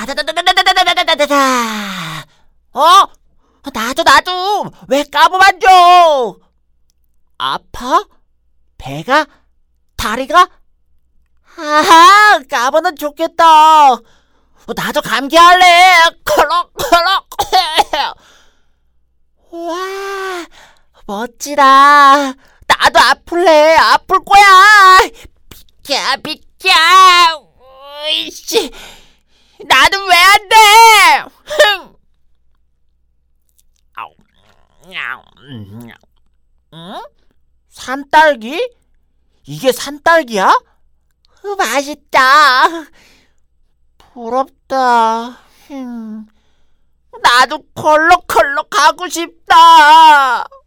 다다다다다다다다다다다. 나도 왜 까부만져? 아파? 배가? 다리가? 까부는 좋겠다. 나도 감기할래. 컬럭컬럭. 와, 멋지다. 나도 아플래. 아플 거야. 비켜. 으이씨, 나는 왜 안 돼? 응? 산딸기? 이게 산딸기야? 맛있다. 부럽다. 나도 컬럭컬럭 하고 싶다.